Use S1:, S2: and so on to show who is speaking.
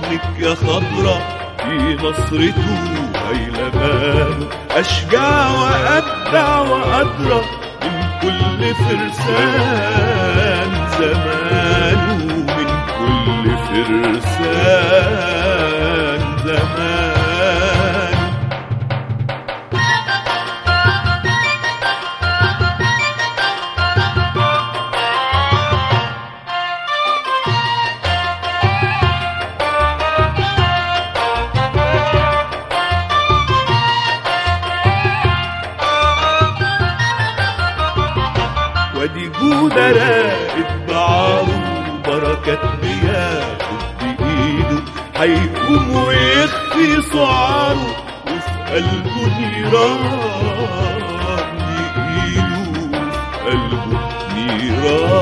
S1: ابنك يا خضرة في نصرته هيلمان، أشجع وأبدع وأدرى من كل فرسان زمانه، من كل فرسان زمانه. ودي جودة راقد بعاره بركات بياخد بإيده، هيقوم ويخفي سعاره وفي قلبه نيران يقيله، في قلبه نيران.